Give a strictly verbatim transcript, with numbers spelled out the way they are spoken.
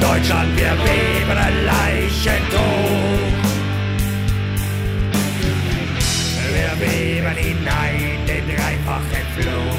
Deutschland, wir weben ein Leichentuch. Wir weben hinein den dreifachen Fluch.